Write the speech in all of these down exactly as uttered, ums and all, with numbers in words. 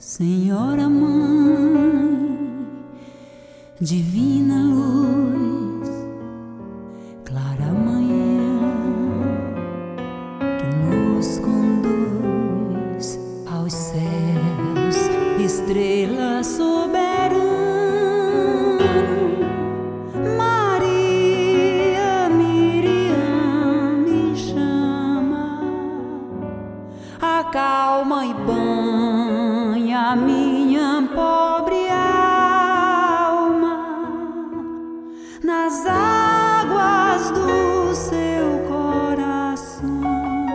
Senhora Mãe, divina luz, clara manhã, que nos conduz aos céus, estrela soberana. Maria, Miriam me chama, acalma e banha a minha pobre alma nas águas do seu coração.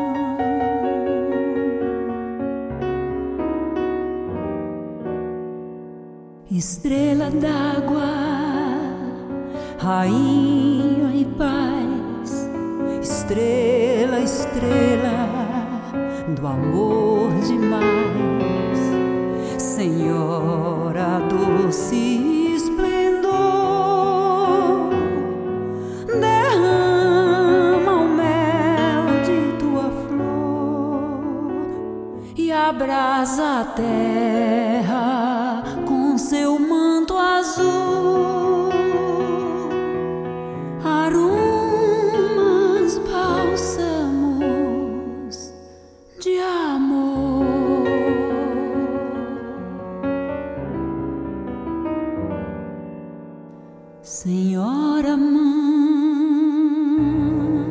Estrela d'água, rainha e paz, estrela, estrela do amor demais, Senhora doce esplendor, derrama o mel de tua flor e abrasa a terra com seu manto azul, aromas, bálsamos de amor. Senhora Mãe,